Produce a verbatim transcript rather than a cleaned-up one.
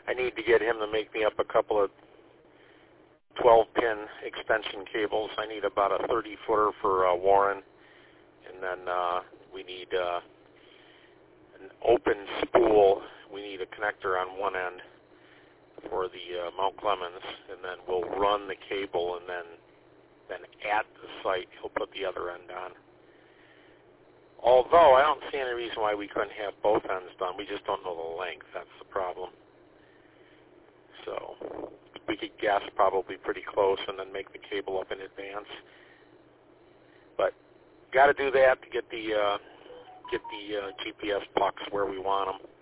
I need to get him to make me up a couple of twelve-pin extension cables. I need about a thirty-footer for uh, Warren, and then uh, we need uh, an open spool. We need a connector on one end for the uh, Mount Clemens, and then we'll run the cable, and then then at the site he'll put the other end on. Although I don't see any reason why we couldn't have both ends done. We just don't know the length. That's the problem. So we could guess probably pretty close and then make the cable up in advance. But got to do that to get the uh, get the uh, G P S pucks where we want them.